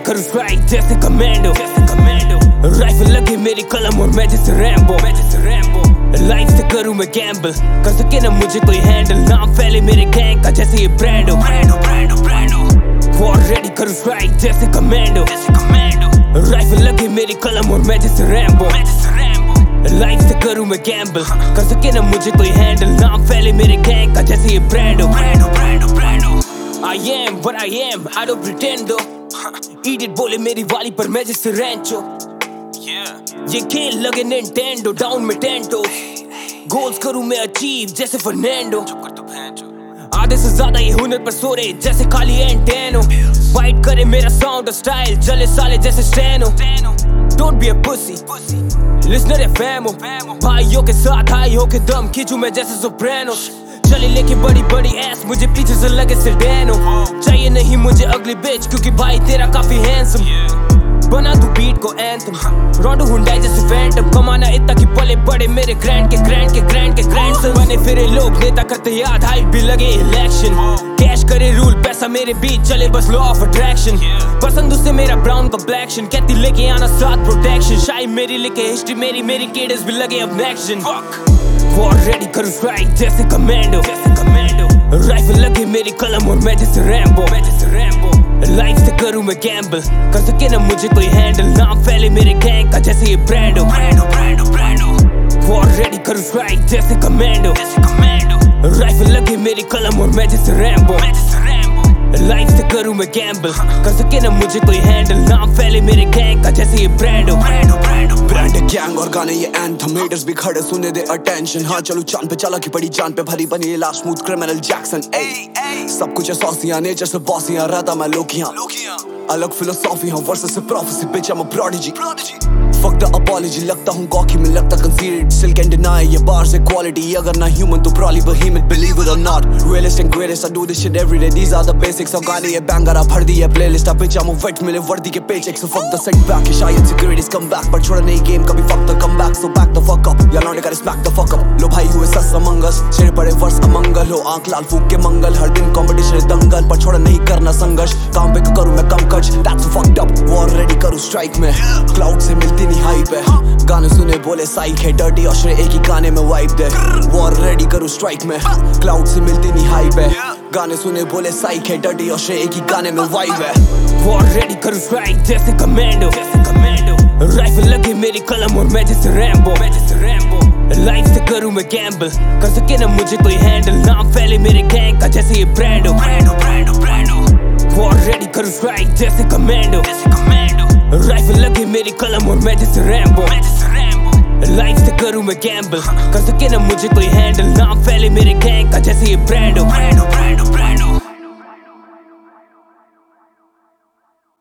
करूं स्ट्राइक जैसे commando, rifle लगे मेरी कलम और मैं जैसे रैम्बो। लाइफ से करूं मैं गैम्बल, कर सके ना मुझे कोई हैंडल, नाम फैले मेरे गैंग का जैसे ये ब्रांडो। वॉर रेडी करूं स्ट्राइक जैसे कमांडो, राइफल लगे मेरी कलम और मैं जैसे रैम्बो। लाइफ से करूं मैं गैम्बल, कर सके ना मुझे कोई हैंडल, नाम फैले मेरे गैंग का जैसे ये Brando. I am what I am, I don't pretend though. Idiot बोले मेरी वाली पर मैं जैसे रैंचो। ये खेल लगे निंटेंडो, डाउन में टेंटो, गोल्स करूं मैं अचीव जैसे फर्नांडो। आधे से ज्यादा ये हुनर पर सो रहे जैसे खाली एंटेनो, फाइट करे मेरा साउंड और स्टाइल चले साले जैसे steno. Don't be a pussy, listener है फैमो, भाइयों के साथ भाइयों के दम खींचू मैं जैसे सोप्रानो। चले लेके बड़ी बड़ी एस मुझे पीछे से लगे सेडानो, चाहिए नहीं मुझे अगली बिच क्योंकि भाई तेरा काफी हैंडसम। बना तू बीट को एंथम, रोंडो हुंडई जैसे फैंटम, कमाना इतना कि पले बड़े मेरे ग्रैंड के ग्रैंडसन। बने फिरे लोग नेता करते याद, हाइप भी लगे इलेक्शन, कैश करे रूल पैसा मेरे बीच चले बस लॉ ऑफ अट्रैक्शन। पसंद उसे मेरा ब्राउन कम्प्लेक्शन, कहती लेके आना साथ प्रोटेक्शन, शाही मेरी लिखे हिस्ट्री मेरी केडस भी लगे अब एक्शन। वॉर रेडी करूं स्ट्राइक जैसे कमांडो, राइफल लगे मेरी कलम और मैं जैसे रैम्बो। लाइफ से करूं मैं गैम्बल, कर सके ना मुझे कोई हैंडल, नाम फैले मेरे गैंग का जैसे ये ब्रांडो। वॉर रेडी करूं स्ट्राइक जैसे कमांडो, राइफल लगे मेरी कलम और मैं जैसे रैम्बो। लाइफ से करूं मैं गैम्बल, कर सके ना मुझे कोई हैंडल, नाम फैले मेरे गैंग का जैसे ये ब्रांडो। ब्रांड गैंग और गाने ये एंथम, हेटर्स भी खड़े सुने दे अटेंशन। हाँ चलो चांद पे चला की पड़ी जान पे भरी बनी लास्ट स्मूथ क्रिमिनल जैक्सन। सब कुछ है सॉसियां, नेचर से बॉसियां, रहता मैं लोकियां, अलग फिलोसॉफी हूँ वर्सेस से prophecy, bitch I'm a prodigy। Fuck the apology, लगता हूँ कॉकी में लगता conceited, still can't deny ये बार से quality, अगर ना human तो probably behemoth, believe it or not, realist and greatest, I do this shit every day, these are the basics। अब गाने ये banger आप भर दी है playlist, अब bitch I'm a vet मिले वर्दी के paycheck, so fuck the setback, ये शायद securities come back, पर छोड़ा नहीं game कभी fuck the comeback, so back the fuck up, या लौंडे करे smack the fuck up, लो भाई हुए सस among us, शेर पड़े वर्ष अमंगल हो, आंख लाल फूक के मंगल, हर दिन competition है दंगल, पर छोड़ा नहीं करना संघर्ष, काम पे करूँ मैं कम खर्च, that's fucked up, war ready करूँ strike में, cloud से मिलती नहीं hype है, गाने सुने बोले साइक है, डर्टी और श्रे एक ही गाने में वाइब दे। वॉर रेडी करूं स्ट्राइक में, क्लाउड से मिलती नहीं हाइप है, गाने सुने बोले साइक है, डर्टी और श्रे एक ही गाने में वाइब है। वॉर रेडी करूं स्ट्राइक जैसे कमांडो, राइफल लगे मेरी कलम और मैं जैसे रैम्बो। लाइफ से करूं मैं गैम्बल, कर सके ना मुझे कोई हैंडल, नाम फैले मेरे गैंग का जैसे ये ब्रांडो। वॉर रेडी करूं स्ट्राइक जैसे कमांडो, राइफल लगे मेरी कलम और मैं जैसे रैम्बो। लाइफ से करूं मैं गैम्बल, कर सके ना मुझे कोई हैंडल, नाम फैले मेरे गैंग का जैसे ये ब्रांडो।